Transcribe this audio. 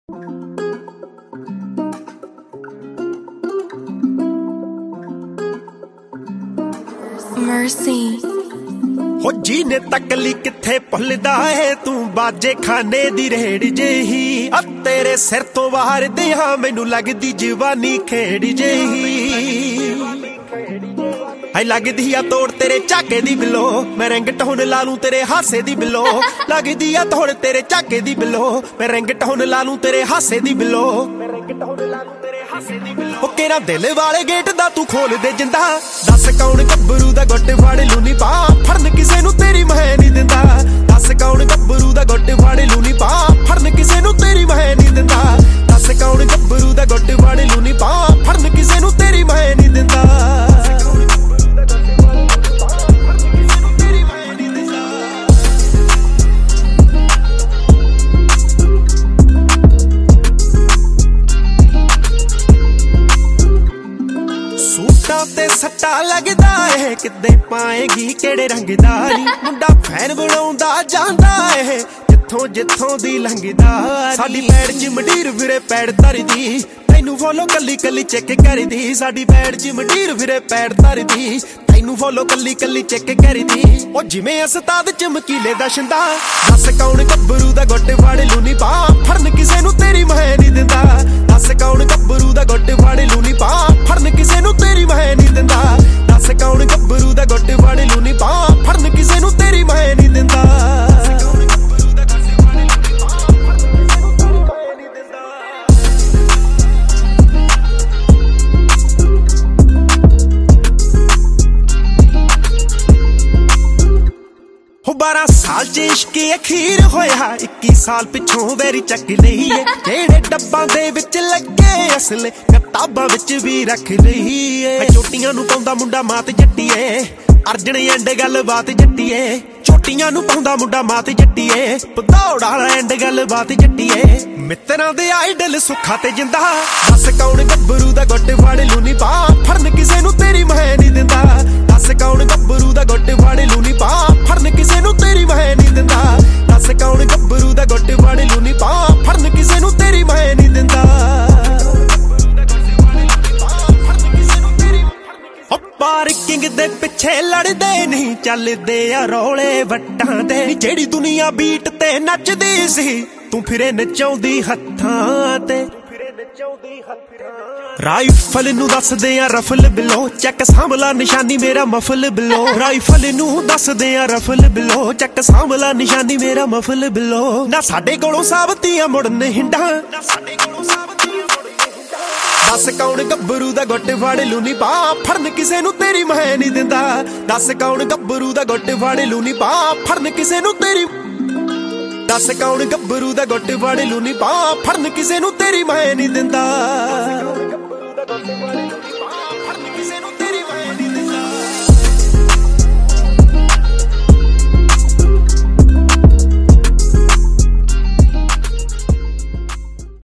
Mercy हो जी ने तकली किथे भुलदा है तू बाजे खाने दी रेड़ जेही तेरे सिर तो बाहर दिया मैनू लगदी जवानी खेड़ जेही हाय लगदी आ तोड़ तेरे झाके दी बिलो मैं रिंग टोन ला लूं तेरे हासे दी बिलो लगदी आ तोड़ तेरे झाके दी बिलो मैं रिंग टोन ला लूं तेरे हासे दी बिलो केरा दिल वाले गेट दा तू खोल दे जिंदा दस कौन गब्बरू दा गुट फाड़ लू नी पा फड़न किसे नू तेरी मैं नहीं दिंदा दस कौन गब्बरू दा गुट फाड़ लू नी पा फड़न किसे नू तेरी मैं नहीं दिंदा दस कौन गब्बरू दा गुट फाड़ लू नी पा फड़न किसे नू तेरी मैं नहीं दिंदा ते सट्टा लगदा है किदे पाएगी केड़े रंग दा नी मुंडा फैन बनाउंदा जांदा है जिथों जिथों दी लंघदा साडी पैड़ च मंडीर फिरे पैड़ धरदी तैनू फॉलो कल्ली कल्ली चेक करदी साडी पैड़ च मंडीर फिरे पैड़ धरदी तैनू फॉलो कल्ली कल्ली चेक करदी ओ जिवें उस्ताद चमकीले दा शिंदा दस कौन गब्बरू दा गुट फाड़ लू नी पा फड़न किसे नू तेरी मैं नहीं दिंदा दस कौन गब्बरू दा गुट फाड़ लू नी पा फड़न किसे नू तेरी मैं नहीं दिंदा दस कौन गब्बरू दा गुट फाड़ लू नी पा फड़न किसे नू तेरी मैं नहीं दिंदा हो 12 साल च इश्क अखीर होया 21 साल पिछों वैरी चक लई है जेड़े डब्बां दे विच लगे असले किताबां विच भी रख लई है चोटियां नू पाउंदा मुंडा मात जट्टीए अर्जन एंड गल बात जट्टीए चोटियां नू पाउंदा मुंडा मात जट्टीए भदौड़ वाला एंड गल बात जट्टीए मित्रां दे आइडल सुखा ते जिंदा दस कौन गब्बरू दा गुट फाड़ लू नी पा फड़न किसे नू तेरी मैं नहीं दिंदा दस कौन गब्बरू दा गुट फाड़ लू नी पा फड़न किसे नू तेरी मैं नहीं दिंदा दस कौन गब्बरू दा गुट फाड़ लू नी पा फड़न किसे नू तेरी मैं नहीं दिंदा पार्किंग दे पिछे लड़दे नहीं चलदे आ रौले वट्टां दे जेड़ी दुनिया बीट ते नचदी सी तू फिरे नचाउंदी हत्थां ते राइफल नू दस दे आ रफल बिलो चैक सांभला निशानी मेरा मफल बिलो राइफल नू दस दे आ रफल बिलो चैक सांभला निशानी मेरा मफल बिलो ना साडे कोलों साबतियां मुड़न हिंडा ना साडे कोलों साबतियां दस कौन गब्बरू दा गुट फाड़ लू नी पा फड़न किसे नू तेरी मैं नहीं दिंदा दस कौन गब्बरू दा गुट फाड़ लू नी पा फड़न किसे नू तेरी दस कौन गब्बरू दा गुट फाड़ लू नी पा फड़न किसे नू तेरी मैं नहीं दिंदा।